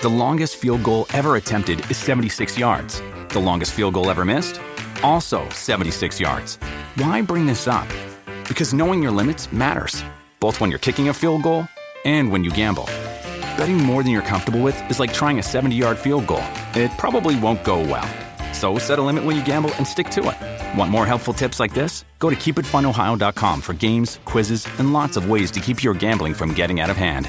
The longest field goal ever attempted is 76 yards. The longest field goal ever missed? Also 76 yards. Why bring this up? Because knowing your limits matters, both when you're kicking a field goal and when you gamble. Betting more than you're comfortable with is like trying a 70-yard field goal. It probably won't go well. So set a limit when you gamble and stick to it. Want more helpful tips like this? Go to keepitfunohio.com for games, quizzes, and lots of ways to keep your gambling from getting out of hand.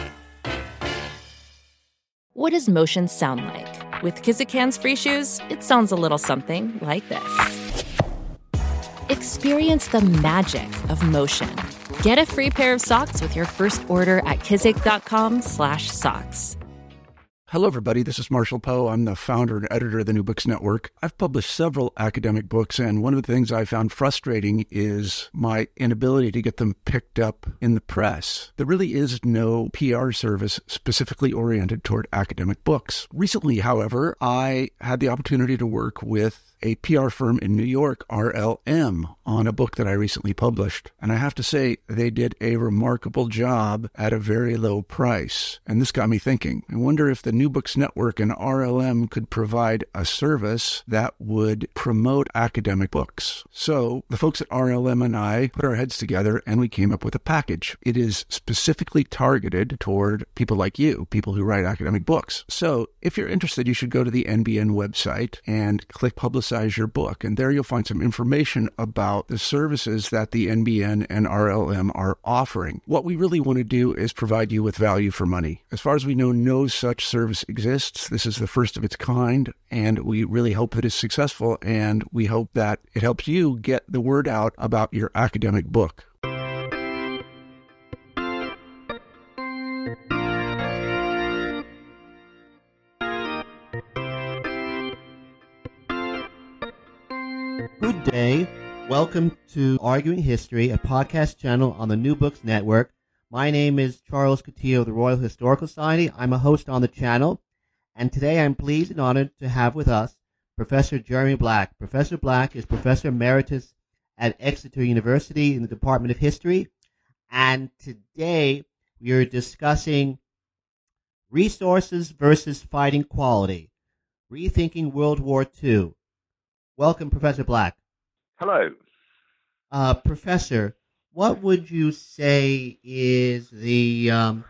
What does motion sound like? With Kizikans free shoes, it sounds a little something like this. Experience the magic of motion. Get a free pair of socks with your first order at kizik.com/socks. Hello, everybody. This is Marshall Poe. I'm the founder and editor of the New Books Network. I've published several academic books, and one of the things I found frustrating is my inability to get them picked up in the press. There really is no PR service specifically oriented toward academic books. Recently, however, I had the opportunity to work with a PR firm in New York, RLM, on a book that I recently published. And I have to say, they did a remarkable job at a very low price. And this got me thinking. I wonder if the New Books Network and RLM could provide a service that would promote academic books. So the folks at RLM and I put our heads together and we came up with a package. It is specifically targeted toward people like you, people who write academic books. So if you're interested, you should go to the NBN website and click Publicize Your Book. And there you'll find some information about the services that the NBN and RLM are offering. What we really want to do is provide you with value for money. As far as we know, no such service exists. This is the first of its kind, and we really hope it is successful, and we hope that it helps you get the word out about your academic book. Good day. Welcome to Arguing History, a podcast channel on the New Books Network. My name is Charles Coutinho of the Royal Historical Society. I'm a host on the channel, and today I'm pleased and honored to have with us Professor Jeremy Black. Professor Black is Professor Emeritus at Exeter University in the Department of History, and today we are discussing resources versus fighting quality, rethinking World War II. Welcome, Professor Black. Hello. Professor, what would you say is the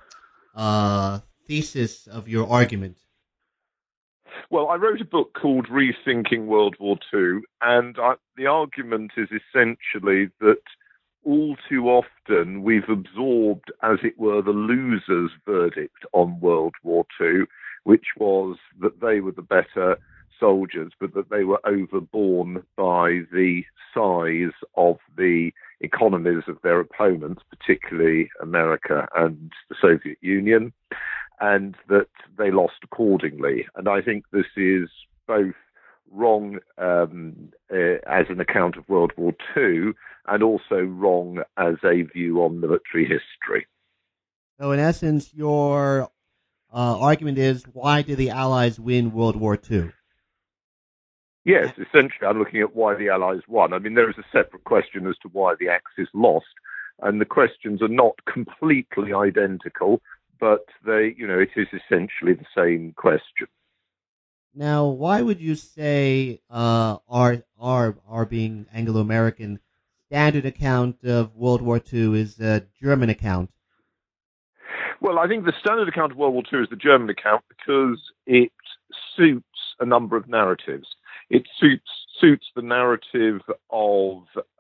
thesis of your argument? Well, I wrote a book called Rethinking World War II, and the argument is essentially that all too often we've absorbed, as it were, the loser's verdict on World War II, which was that they were the better soldiers, but that they were overborne by the size of the economies of their opponents, particularly America and the Soviet Union, and that they lost accordingly. And I think this is both wrong as an account of World War II and also wrong as a view on military history. So in essence, your argument is, why did the Allies win World War II? Yes, essentially I'm looking at why the Allies won. I mean, there is a separate question as to why the Axis lost, and the questions are not completely identical, but it is essentially the same question. Now, why would you say our being Anglo-American standard account of World War II is a German account? Well, I think the standard account of World War II is the German account because it suits a number of narratives. It suits the narrative of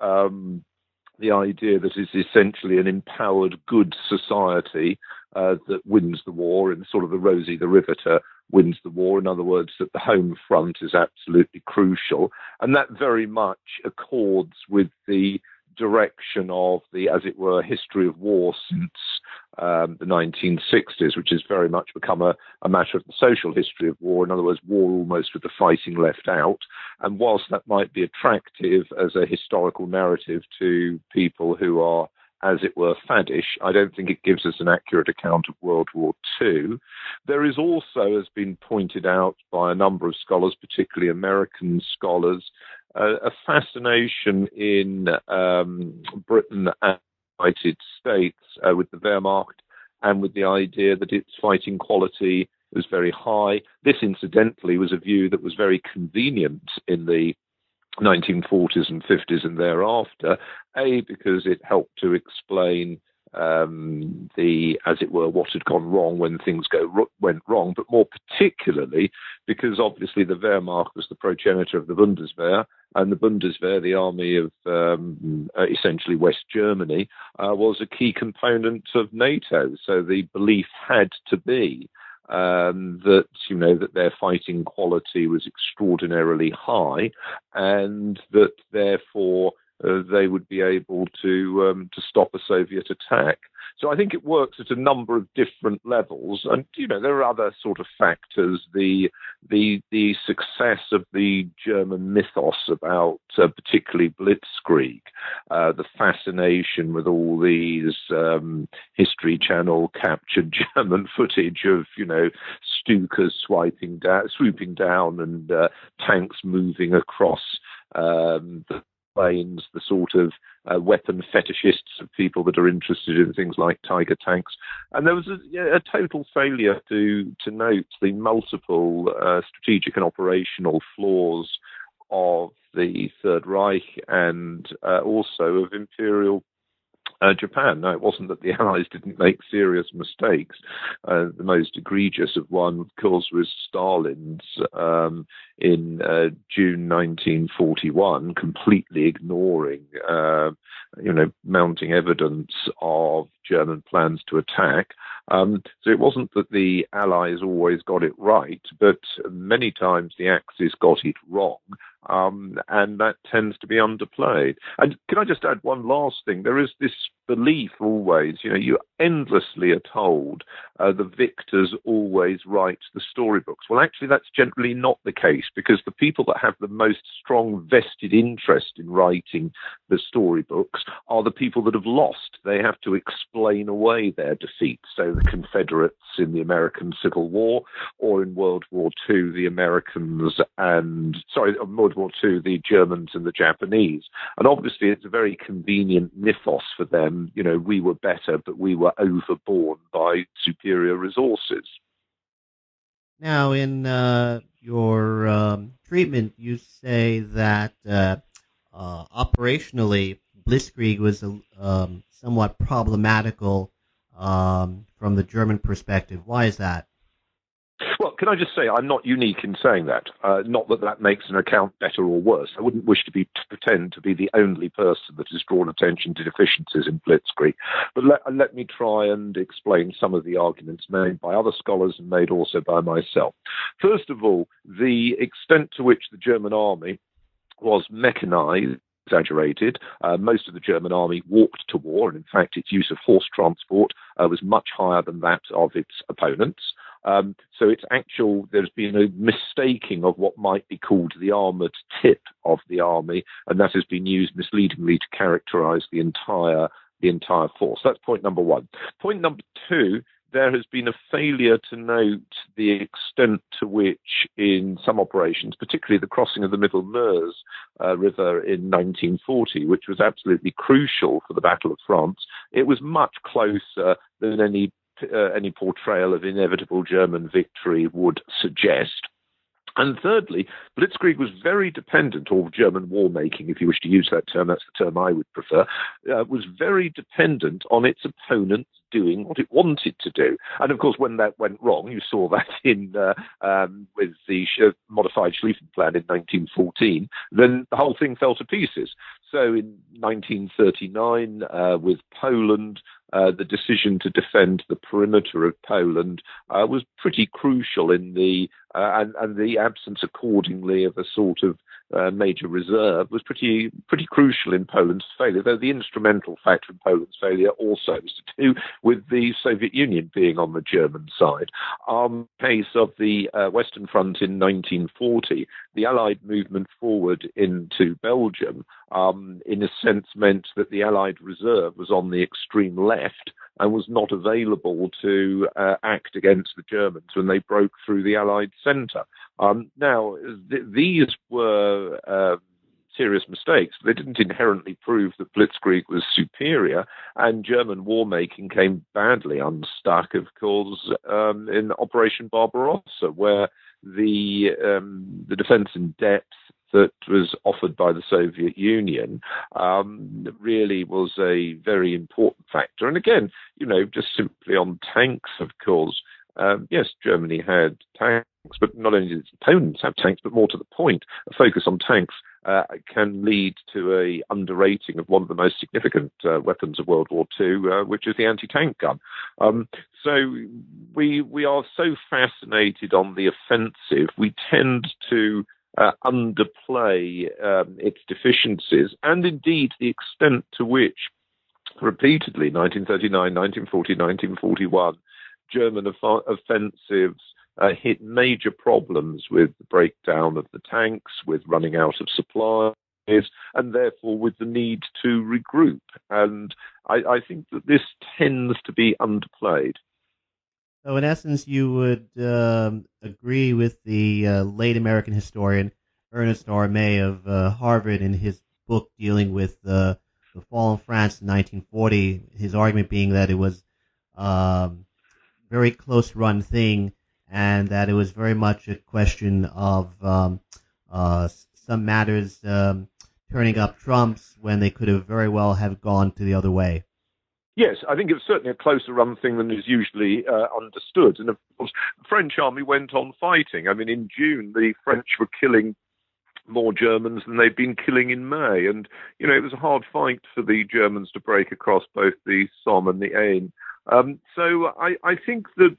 the idea that it's essentially an empowered, good society that wins the war, and sort of the Rosie the Riveter wins the war. In other words, that the home front is absolutely crucial. And that very much accords with the direction of the, as it were, history of war since the 1960s, which has very much become a matter of the social history of war. In other words, war almost with the fighting left out. And whilst that might be attractive as a historical narrative to people who are, as it were, faddish, I don't think it gives us an accurate account of World War II. There is also, as been pointed out by a number of scholars, particularly American scholars, a fascination in Britain and the United States with the Wehrmacht and with the idea that its fighting quality very high. This, incidentally, was a view that was very convenient in the 1940s and 50s and thereafter, because it helped to explain as it were, what had gone wrong when things went wrong, but more particularly because obviously the Wehrmacht was the progenitor of the Bundeswehr, and the Bundeswehr, the army of essentially West Germany, was a key component of NATO. So the belief had to be that their fighting quality was extraordinarily high, and that therefore they would be able to stop a Soviet attack. So I think it works at a number of different levels, and there are other sort of factors. The success of the German mythos about particularly Blitzkrieg, the fascination with all these History Channel captured German footage of Stukas swooping down and tanks moving across the planes, the sort of weapon fetishists of people that are interested in things like Tiger tanks. And there was a total failure to note the multiple strategic and operational flaws of the Third Reich and also of Imperial Japan. No, it wasn't that the Allies didn't make serious mistakes. The most egregious of one, of course, was Stalin's in June 1941, completely ignoring, mounting evidence of German plans to attack. So it wasn't that the Allies always got it right, but many times the Axis got it wrong. And that tends to be underplayed. And can I just add one last thing? There is this belief always, you endlessly are told the victors always write the storybooks. Well, actually, that's generally not the case, because the people that have the most strong vested interest in writing the storybooks are the people that have lost. They have to explain away their defeat. So the Confederates in the American Civil War, or in World War II, the the Germans and the Japanese. And obviously, it's a very convenient mythos for them. We were better, but we were overborne by superior resources. Now, in your treatment, you say that operationally, Blitzkrieg was somewhat problematical from the German perspective. Why is that? Well, can I just say I'm not unique in saying that. Not that makes an account better or worse. I wouldn't wish to pretend to be the only person that has drawn attention to deficiencies in Blitzkrieg. But let me try and explain some of the arguments made by other scholars and made also by myself. First of all, the extent to which the German army was mechanized, exaggerated. Most of the German army walked to war, and in fact its use of horse transport was much higher than that of its opponents. So there's been a mistaking of what might be called the armoured tip of the army, and that has been used misleadingly to characterise the entire force. That's point number one. Point number two, there has been a failure to note the extent to which in some operations, particularly the crossing of the Middle Meuse River in 1940, which was absolutely crucial for the Battle of France, it was much closer than any portrayal of inevitable German victory would suggest. And thirdly, Blitzkrieg was very dependent, or German war-making, if you wish to use that term, that's the term I would prefer, was very dependent on its opponents doing what it wanted to do. And of course, when that went wrong, you saw that with the modified Schlieffen Plan in 1914, then the whole thing fell to pieces. So in 1939, with Poland, the decision to defend the perimeter of Poland was pretty crucial in and the absence accordingly of a sort of major reserve was pretty crucial in Poland's failure, though the instrumental factor in Poland's failure also was to do with the Soviet Union being on the German side. Case of the Western Front in 1940, the Allied movement forward into Belgium, in a sense meant that the Allied reserve was on the extreme left and was not available to act against the Germans when they broke through the Allied centre. Now, these were serious mistakes. They didn't inherently prove that Blitzkrieg was superior, and German war making came badly unstuck, of course, in Operation Barbarossa, where the defense in depth that was offered by the Soviet Union really was a very important factor. And again, just simply on tanks, of course, yes, Germany had tanks, but not only did its opponents have tanks, but more to the point, a focus on tanks can lead to a underrating of one of the most significant weapons of World War II, which is the anti-tank gun. So we are so fascinated on the offensive, we tend to underplay its deficiencies, and indeed the extent to which repeatedly, 1939, 1940, 1941, German offensives hit major problems with the breakdown of the tanks, with running out of supplies, and therefore with the need to regroup. And I think that this tends to be underplayed. So in essence, you would agree with the late American historian Ernest R. May of Harvard in his book dealing with the fall of France in 1940, his argument being that it was very close-run thing, and that it was very much a question of some matters turning up trumps when they could have very well have gone to the other way. Yes, I think it was certainly a closer run thing than is usually understood. And of course, the French army went on fighting. I mean, in June, the French were killing more Germans than they'd been killing in May. And, it was a hard fight for the Germans to break across both the Somme and the Aisne. So I think that,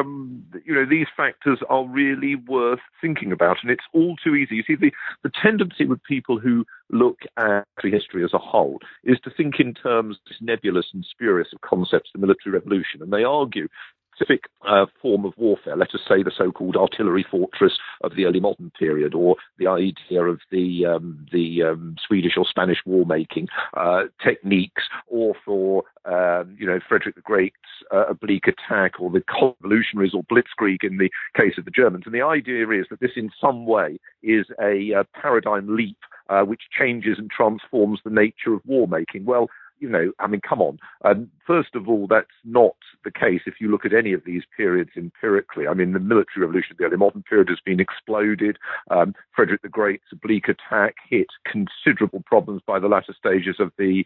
these factors are really worth thinking about, and it's all too easy. You see, the tendency with people who look at the history as a whole is to think in terms of this nebulous and spurious of concepts, the military revolution, and they argue specific form of warfare, let us say the so-called artillery fortress of the early modern period, or the idea of the Swedish or Spanish war-making techniques, or for Frederick the Great's oblique attack, or the revolutionaries, or Blitzkrieg in the case of the Germans. And the idea is that this in some way is a paradigm leap which changes and transforms the nature of war-making. Well, come on. First of all, that's not the case if you look at any of these periods empirically. I mean, the military revolution of the early modern period has been exploded. Frederick the Great's oblique attack hit considerable problems by the latter stages of the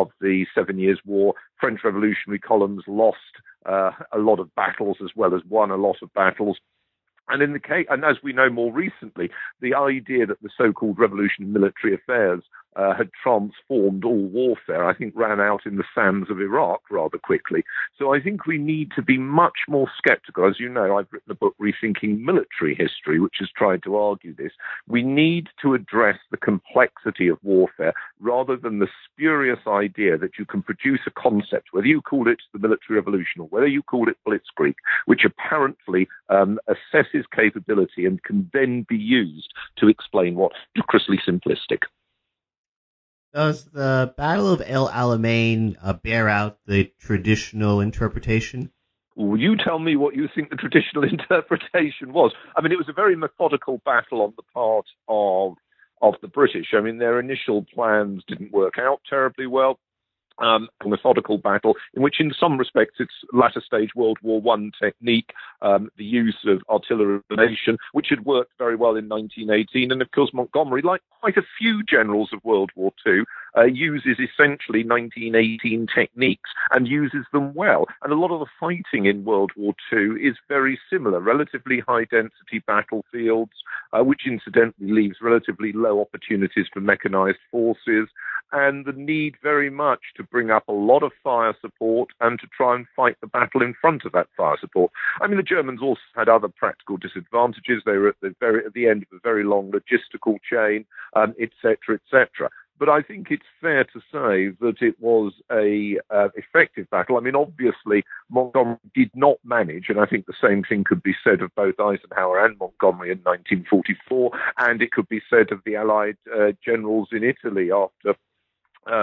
7 Years' War. French revolutionary columns lost a lot of battles as well as won a lot of battles. And in the case, and as we know more recently, the idea that the so-called revolution in military affairs had transformed all warfare, I think ran out in the sands of Iraq rather quickly. So I think we need to be much more skeptical. As you know, I've written a book, Rethinking Military History, which has tried to argue this. We need to address the complexity of warfare rather than the spurious idea that you can produce a concept, whether you call it the military revolution or whether you call it Blitzkrieg, which apparently assesses capability and can then be used to explain what's ludicrously simplistic. Does the Battle of El Alamein bear out the traditional interpretation? Well, you tell me what you think the traditional interpretation was. I mean, it was a very methodical battle on the part of the British. I mean, their initial plans didn't work out terribly well. A methodical battle in which, in some respects, it's latter stage World War I technique, the use of artillery, which had worked very well in 1918. And of course, Montgomery, like quite a few generals of World War II, uses essentially 1918 techniques and uses them well. And a lot of the fighting in World War II is very similar, relatively high density battlefields, which incidentally leaves relatively low opportunities for mechanized forces, and the need very much to bring up a lot of fire support and to try and fight the battle in front of that fire support. I mean, the Germans also had other practical disadvantages. They were at the end of a very long logistical chain, et cetera, et cetera. But I think it's fair to say that it was a effective battle. I mean, obviously, Montgomery did not manage, and I think the same thing could be said of both Eisenhower and Montgomery in 1944, and it could be said of the Allied generals in Italy after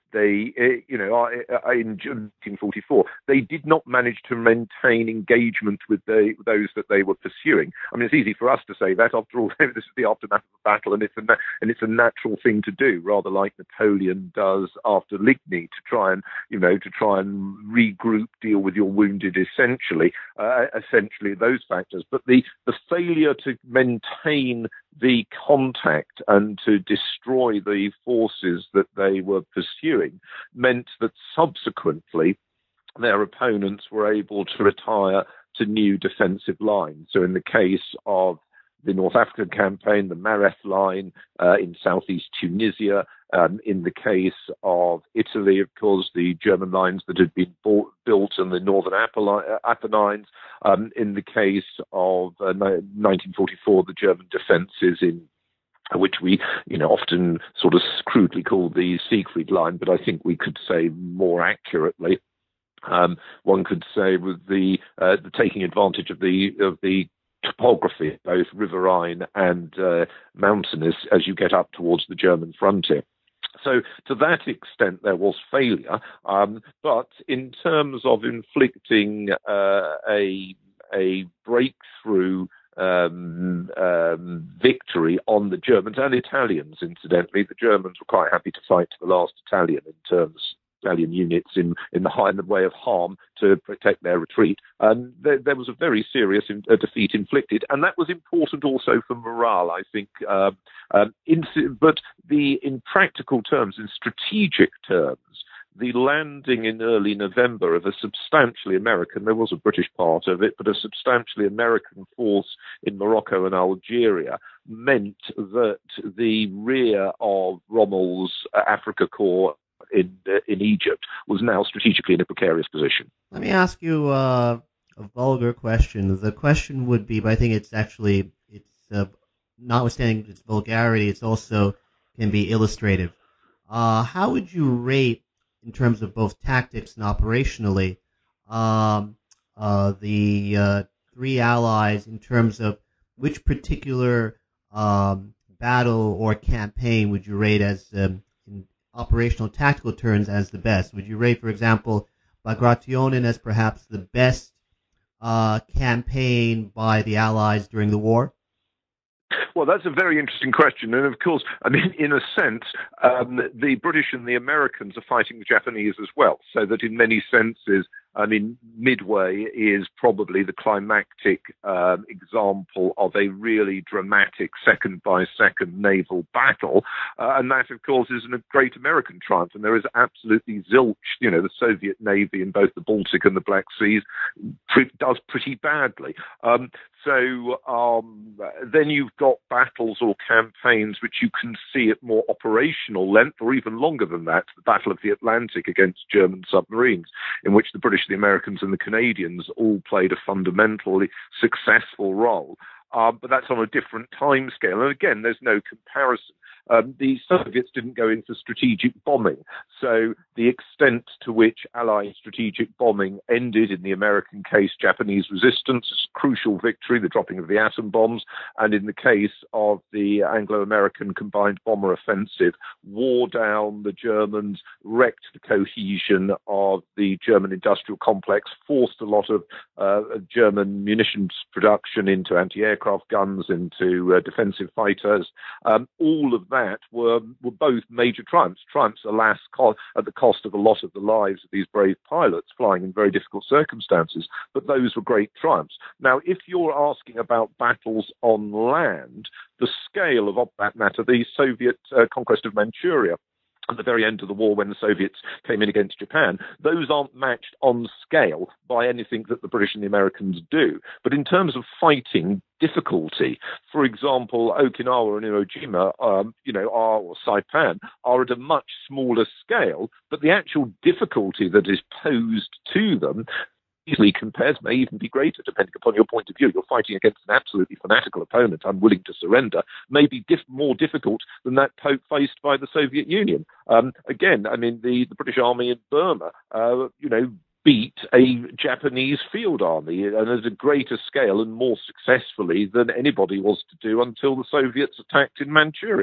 they, in 1944, they did not manage to maintain engagement with those that they were pursuing. I mean, it's easy for us to say that. After all, this is the aftermath of a battle, and it's a natural thing to do, rather like Napoleon does after Ligny, to try and regroup, deal with your wounded, essentially those factors. But the failure to maintain the contact and to destroy the forces that they were pursuing meant that subsequently their opponents were able to retire to new defensive lines. So in the case of the North African campaign, the Mareth line in southeast Tunisia. In the case of Italy, of course, the German lines that had been built in the northern Apennines. In the case of 1944, the German defences in which we, often sort of crudely call the Siegfried Line, but I think we could say more accurately, one could say, with the taking advantage of the topography, both riverine and mountainous, as you get up towards the German frontier. So to that extent, there was failure. But in terms of inflicting a breakthrough victory on the Germans and Italians, incidentally, the Germans were quite happy to fight to the last Italian units in the way of harm to protect their retreat. And there was a very serious defeat inflicted, and that was important also for morale, I think. But in practical terms, in strategic terms, the landing in early November of a substantially American, there was a British part of it, but a substantially American force in Morocco and Algeria meant that the rear of Rommel's Afrika Korps in Egypt was now strategically in a precarious position. Let me ask you a vulgar question. The question would be, but I think it's notwithstanding its vulgarity, it's also can be illustrative. How would you rate, in terms of both tactics and operationally, the three allies in terms of which particular battle or campaign would you rate as, in operational tactical terms, as the best? Would you rate, for example, Bagration as perhaps the best campaign by the Allies during the war? Well, that's a very interesting question. And of course, I mean, in a sense, the British and the Americans are fighting the Japanese as well. So that in many senses, I mean, Midway is probably the climactic example of a really dramatic second-by-second naval battle. And that, of course, is a great American triumph. And there is absolutely zilch. The Soviet Navy in both the Baltic and the Black Seas does pretty badly. Then you've got battles or campaigns which you can see at more operational length, or even longer than that. The Battle of the Atlantic against German submarines, in which the British, the Americans, and the Canadians all played a fundamentally successful role. But that's on a different time scale. And again, there's no comparison. The Soviets didn't go in for strategic bombing. So the extent to which Allied strategic bombing ended, in the American case, Japanese resistance, crucial victory, the dropping of the atom bombs, and in the case of the Anglo-American combined bomber offensive, wore down the Germans, wrecked the cohesion of the German industrial complex, forced a lot of German munitions production into anti-aircraft guns, into defensive fighters. All of that were both major triumphs, alas, at the cost of a lot of the lives of these brave pilots flying in very difficult circumstances, but those were great triumphs. Now, if you're asking about battles on land, the scale of that matter, the Soviet conquest of Manchuria, at the very end of the war when the Soviets came in against Japan, those aren't matched on scale by anything that the British and the Americans do. But in terms of fighting difficulty, for example, Okinawa and Iwo Jima, or Saipan, are at a much smaller scale, but the actual difficulty that is posed to them easily compares, may even be greater, depending upon your point of view. You're fighting against an absolutely fanatical opponent, unwilling to surrender, may be more difficult than that faced by the Soviet Union. Again, I mean, the British Army in Burma, beat a Japanese field army, and at a greater scale and more successfully than anybody was to do until the Soviets attacked in Manchuria.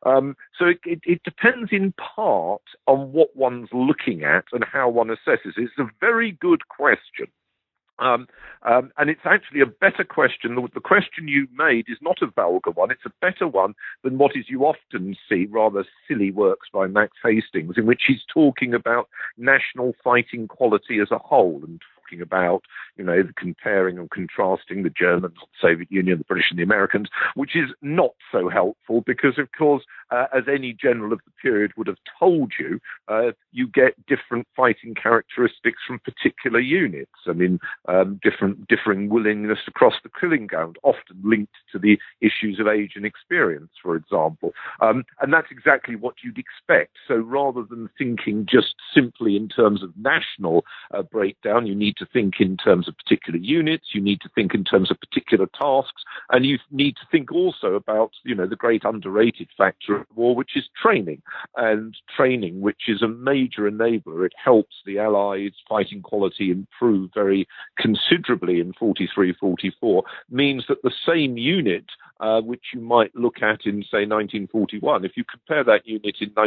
So it depends in part on what one's looking at and how one assesses it. It's a very good question. And it's actually a better question. The question you made is not a vulgar one. It's a better one than what is you often see rather silly works by Max Hastings, in which he's talking about national fighting quality as a whole and talking about, the comparing and contrasting the Germans, the Soviet Union, the British and the Americans, which is not so helpful because, of course, as any general of the period would have told you, you get different fighting characteristics from particular units. I mean, differing willingness to cross the killing ground, often linked to the issues of age and experience, for example. And that's exactly what you'd expect. So rather than thinking just simply in terms of national breakdown, you need to think in terms of particular units, you need to think in terms of particular tasks, and you need to think also about, the great underrated factor of war, which is training. And training, which is a major enabler. It helps the Allies' fighting quality improve very considerably in 43-44, means that the same unit, which you might look at in, say, 1941, if you compare that unit in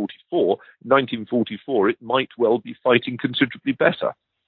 1944, it might well be fighting considerably better.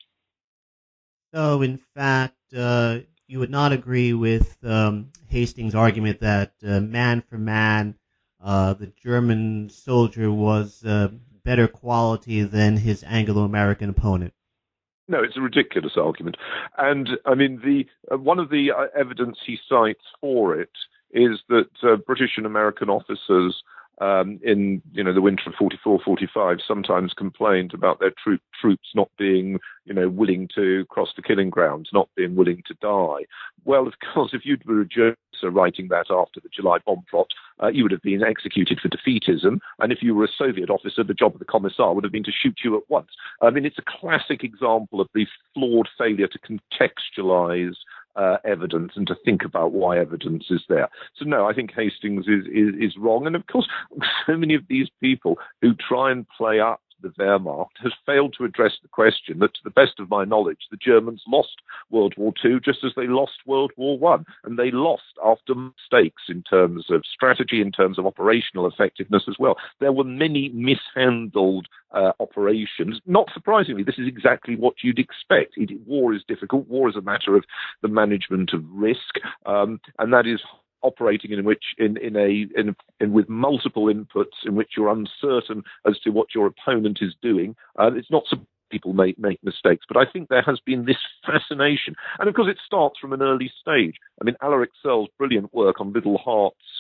So, in fact, you would not agree with Hastings' argument that man for man, the German soldier was better quality than his Anglo-American opponent. No, it's a ridiculous argument. And, I mean, one of the evidence he cites for it is that British and American officers in the winter of 44-45 sometimes complained about their troops not being willing to cross the killing grounds, not being willing to die. Well, of course, if you were a journalist writing that after the July bomb plot, you would have been executed for defeatism, and if you were a Soviet officer, the job of the commissar would have been to shoot you at once. I mean, it's a classic example of the flawed failure to contextualize evidence and to think about why evidence is there. So no, I think Hastings is wrong. And of course, so many of these people who try and play up the Wehrmacht has failed to address the question that, to the best of my knowledge, the Germans lost World War II just as they lost World War I. And they lost after mistakes in terms of strategy, in terms of operational effectiveness as well. There were many mishandled operations. Not surprisingly, this is exactly what you'd expect. War is difficult. War is a matter of the management of risk, and that is operating in which with multiple inputs in which you're uncertain as to what your opponent is doing. It's not so people make mistakes, but I think there has been this fascination, and of course it starts from an early stage. I mean, Alaric Searle's brilliant work on Little Hart's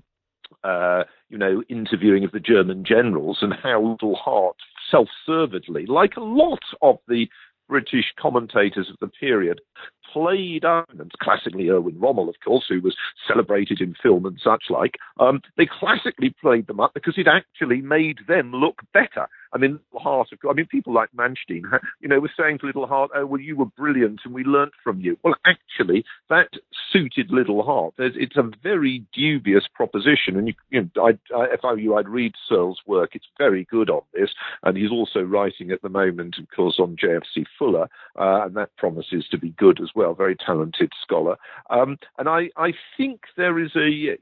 interviewing of the German generals, and how Little Hart self-servedly, like a lot of the British commentators of the period, played up, and classically Erwin Rommel, of course, who was celebrated in film and such like, they classically played them up because it actually made them look better. I mean, people like Manstein, were saying to Little Hart, "Oh, well, you were brilliant and we learnt from you." Well, actually, that suited Little Hart. It's a very dubious proposition, and if I were you, I'd read Searle's work. It's very good on this, and he's also writing at the moment, of course, on JFC Fuller, and that promises to be good as well. Very talented scholar, and I think there is a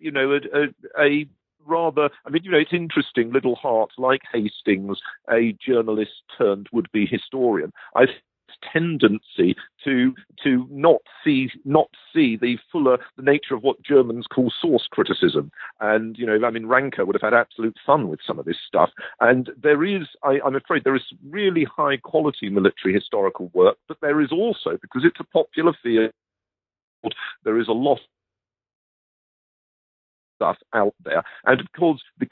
rather, it's interesting, Little Hart, like Hastings, a journalist turned would-be historian, I think tendency to not see the nature of what Germans call source criticism. And, Ranker would have had absolute fun with some of this stuff. And there is, I'm afraid, there is really high-quality military historical work, but there is also, because it's a popular field, there is a lot stuff out there. And of course, the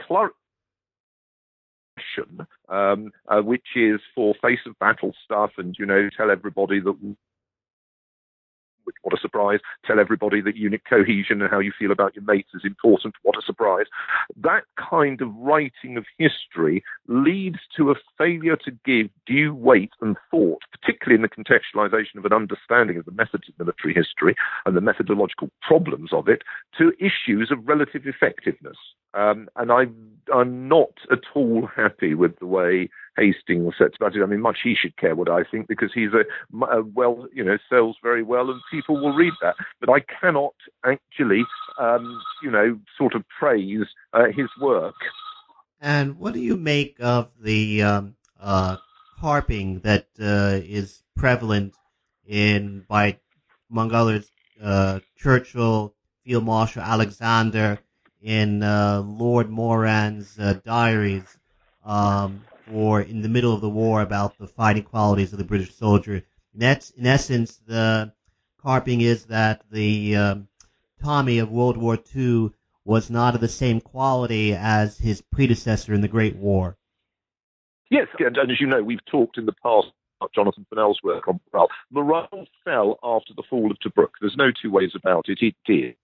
which is for face of battle stuff, and tell everybody that, what a surprise, tell everybody that unit cohesion and how you feel about your mates is important, what a surprise. That kind of writing of history leads to a failure to give due weight and thought, particularly in the contextualization of an understanding of the methods of military history and the methodological problems of it, to issues of relative effectiveness. And I'm not at all happy with the way Hastings sets about it. I mean, much he should care what I think, because he's sells very well, and people will read that. But I cannot actually sort of praise his work. And what do you make of the carping that is prevalent by among others, Churchill, Field Marshal Alexander, in Lord Moran's diaries for in the middle of the war about the fighting qualities of the British soldier? In essence, the carping is that the Tommy of World War II was not of the same quality as his predecessor in the Great War. Yes, and as you know, we've talked in the past about Jonathan Fennell's work on morale. Morale fell after the fall of Tobruk. There's no two ways about it. It did.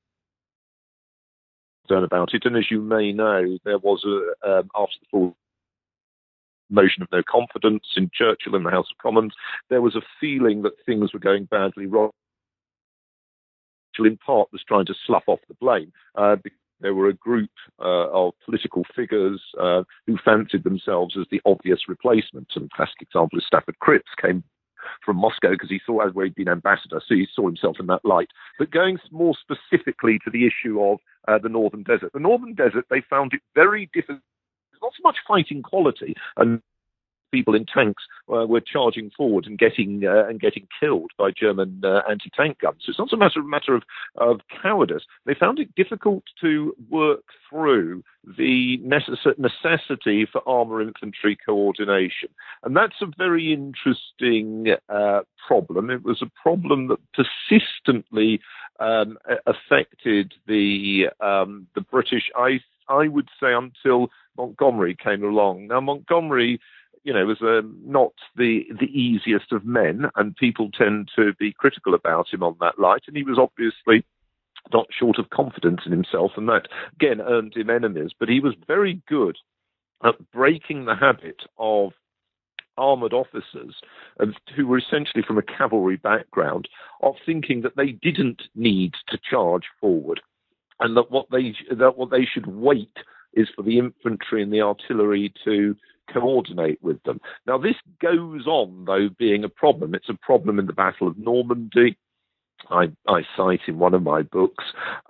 About it, and as you may know, there was after the fall motion of no confidence in Churchill in the House of Commons. There was a feeling that things were going badly wrong. Churchill, in part, was trying to slough off the blame. There were a group of political figures who fancied themselves as the obvious replacement. And a classic example is Stafford Cripps came from Moscow because he saw, where he'd been ambassador, so he saw himself in that light. But going more specifically to the issue of the Northern Desert. The Northern Desert, they found it very difficult. There's not so much fighting quality, and people in tanks were charging forward and getting killed by German anti-tank guns. So it's not so much a matter of cowardice. They found it difficult to work through the necessity for armour infantry coordination. And that's a very interesting problem. It was a problem that persistently affected the British, I would say, until Montgomery came along. Now, Montgomery, was not the easiest of men, and people tend to be critical about him on that light. And he was obviously not short of confidence in himself, and that, again, earned him enemies. But he was very good at breaking the habit of armoured officers who were essentially from a cavalry background, of thinking that they didn't need to charge forward, and that what they should wait is for the infantry and the artillery to coordinate with them. Now, this goes on, though, being a problem. It's a problem in the Battle of Normandy. I cite in one of my books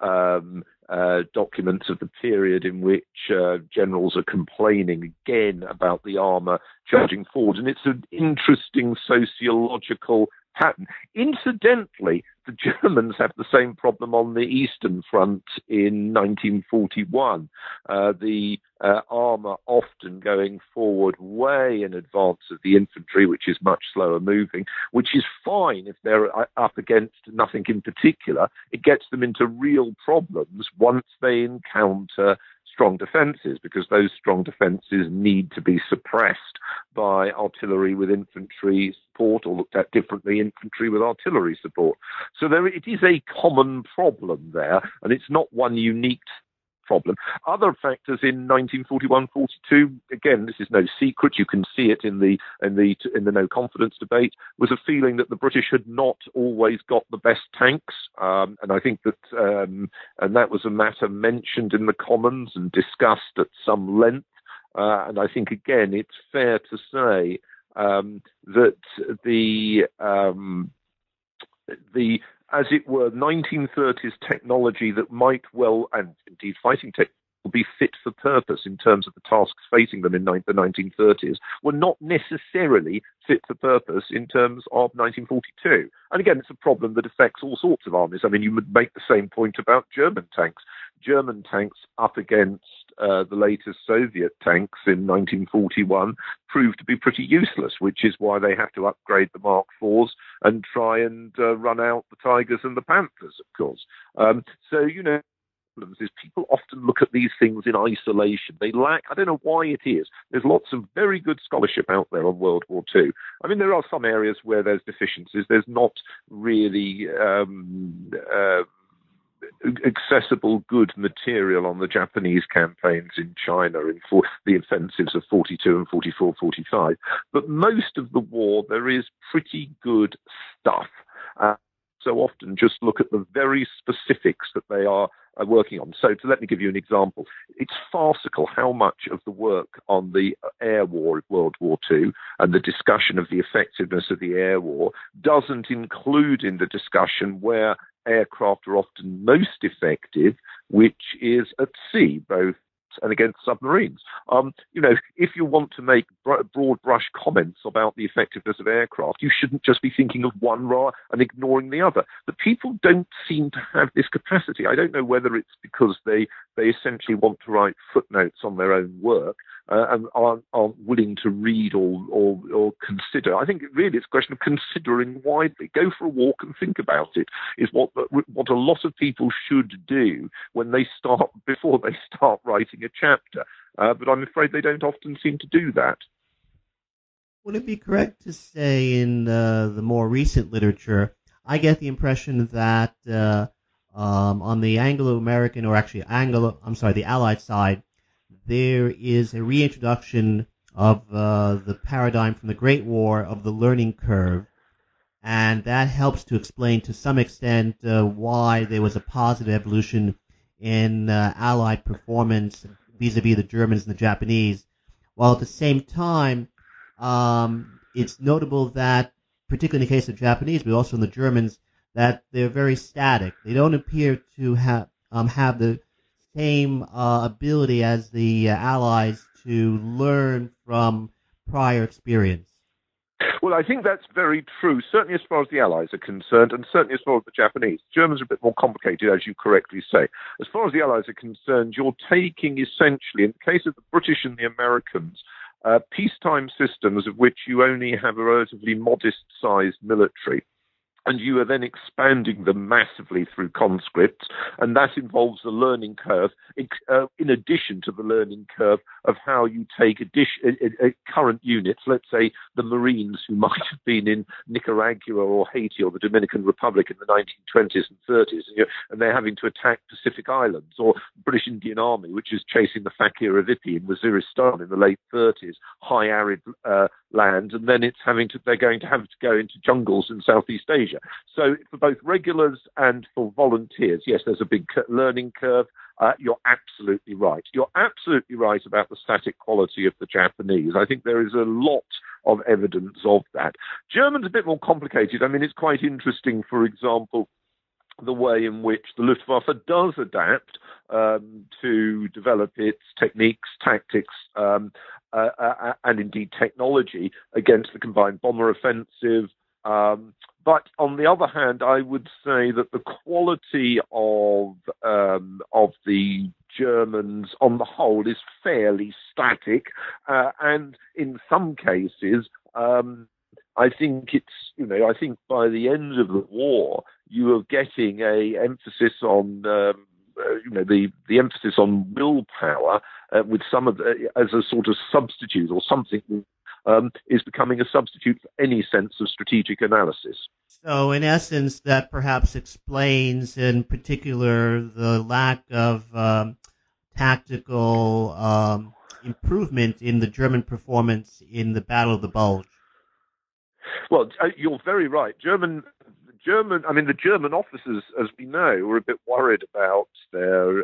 documents of the period in which generals are complaining again about the armour charging forward. And it's an interesting sociological pattern. Incidentally, the Germans have the same problem on the Eastern Front in 1941. The armour often going forward way in advance of the infantry, which is much slower moving, which is fine if they're up against nothing in particular. It gets them into real problems once they encounter strong defences, because those strong defences need to be suppressed by artillery with infantry support, or looked at differently, infantry with artillery support. So it is a common problem there, and it's not one unique problem. Other factors in 1941-42, again, this is no secret, you can see it in the no confidence debate, was a feeling that the British had not always got the best tanks, and I think that and that was a matter mentioned in the Commons and discussed at some length. And I think, again, it's fair to say that the as it were, 1930s technology that might well, and indeed fighting technology, will be fit for purpose in terms of the tasks facing them in the 1930s, were not necessarily fit for purpose in terms of 1942. And again, it's a problem that affects all sorts of armies. I mean, you would make the same point about German tanks. German tanks up against the latest Soviet tanks in 1941 proved to be pretty useless, which is why they have to upgrade the Mark IVs and try and run out the Tigers and the Panthers, of course. Is people often look at these things in isolation. They lack, I don't know why it is, there's lots of very good scholarship out there on World War II. I mean, there are some areas where there's deficiencies. There's not really accessible good material on the Japanese campaigns in China and for the offensives of 42 and 44, 45. But most of the war, there is pretty good stuff. So often just look at the very specifics that they are working on. So let me give you an example. It's farcical how much of the work on the air war of World War II and the discussion of the effectiveness of the air war doesn't include in the discussion where aircraft are often most effective which is at sea, both and against submarines. If you want to make broad brush comments about the effectiveness of aircraft, you shouldn't just be thinking of one and ignoring the other. The people don't seem to have this capacity. I don't know whether it's because they essentially want to write footnotes on their own work and aren't willing to read or consider. I think really it's a question of considering widely. Go for a walk and think about it is what a lot of people should do before they start writing a chapter. But I'm afraid they don't often seem to do that. Would it be correct to say in the more recent literature, I get the impression that on the Anglo-American, or actually the Allied side, there is a reintroduction of the paradigm from the Great War of the learning curve, and that helps to explain to some extent why there was a positive evolution in Allied performance vis-a-vis the Germans and the Japanese, while at the same time it's notable that, particularly in the case of the Japanese, but also in the Germans, that they're very static. They don't appear to have the same ability as the Allies to learn from prior experience. Well, I think that's very true, certainly as far as the Allies are concerned, and certainly as far as the Japanese. Germans are a bit more complicated, as you correctly say. As far as the Allies are concerned, you're taking essentially, in the case of the British and the Americans, peacetime systems of which you only have a relatively modest-sized military, and you are then expanding them massively through conscripts, and that involves the learning curve, in addition to the learning curve of how you take current units, let's say the Marines who might have been in Nicaragua or Haiti or the Dominican Republic in the 1920s and 30s, and they're having to attack Pacific Islands, or the British Indian Army, which is chasing the Fakir Avipi in Waziristan in the late 30s, high arid land, and then they're going to have to go into jungles in Southeast Asia. So for both regulars and for volunteers, yes, there's a big learning curve. You're absolutely right. You're absolutely right about the static quality of the Japanese. I think there is a lot of evidence of that. German's a bit more complicated. I mean, it's quite interesting, for example, the way in which the Luftwaffe does adapt to develop its techniques, tactics, and indeed technology against the combined bomber offensive. But on the other hand, I would say that the quality of the Germans on the whole is fairly static, and in some cases, I think I think by the end of the war, you are getting a emphasis on the emphasis on willpower with some of as a sort of substitute or something. Is becoming a substitute for any sense of strategic analysis. So, in essence, that perhaps explains, in particular, the lack of tactical improvement in the German performance in the Battle of the Bulge. Well, you're very right. The German officers, as we know, were a bit worried about their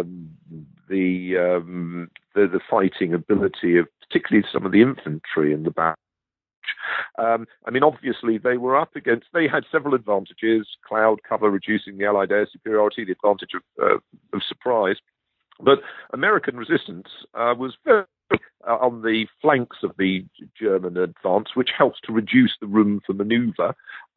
the fighting ability of particularly some of the infantry in the battle. Obviously they were up against. They had several advantages: cloud cover, reducing the Allied air superiority, the advantage of surprise. But American resistance was very on the flanks of the German advance, which helps to reduce the room for manoeuvre.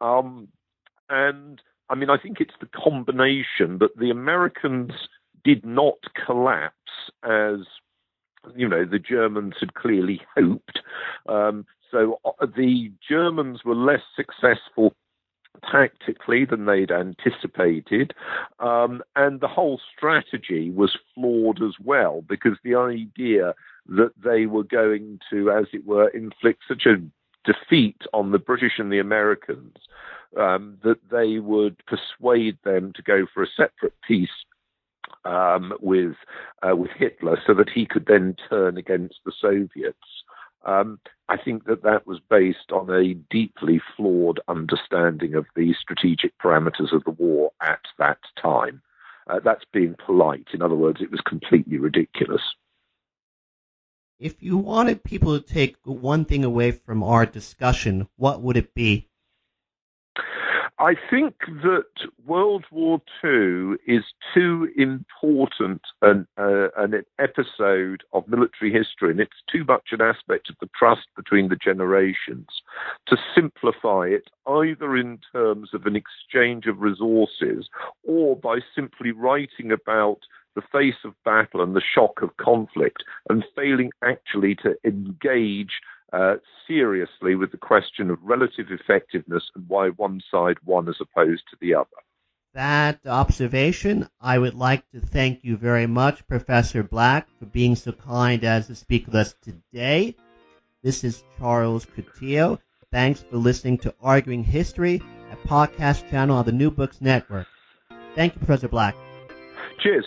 I think it's the combination that the Americans did not collapse as the Germans had clearly hoped. So the Germans were less successful tactically than they'd anticipated, and the whole strategy was flawed as well, because the idea that they were going to, as it were, inflict such a defeat on the British and the Americans that they would persuade them to go for a separate peace with Hitler, so that he could then turn against the Soviets. I think that was based on a deeply flawed understanding of the strategic parameters of the war at that time. That's being polite. In other words, it was completely ridiculous. If you wanted people to take one thing away from our discussion, what would it be? I think that World War II is too important important an episode of military history, and it's too much an aspect of the trust between the generations, to simplify it either in terms of an exchange of resources or by simply writing about the face of battle and the shock of conflict and failing actually to engage seriously with the question of relative effectiveness and why one side won as opposed to the other. That observation, I would like to thank you very much, Professor Black, for being so kind as to speak with us today. This is Charles Coutinho. Thanks for listening to Arguing History, a podcast channel on the New Books Network. Thank you, Professor Black. Cheers.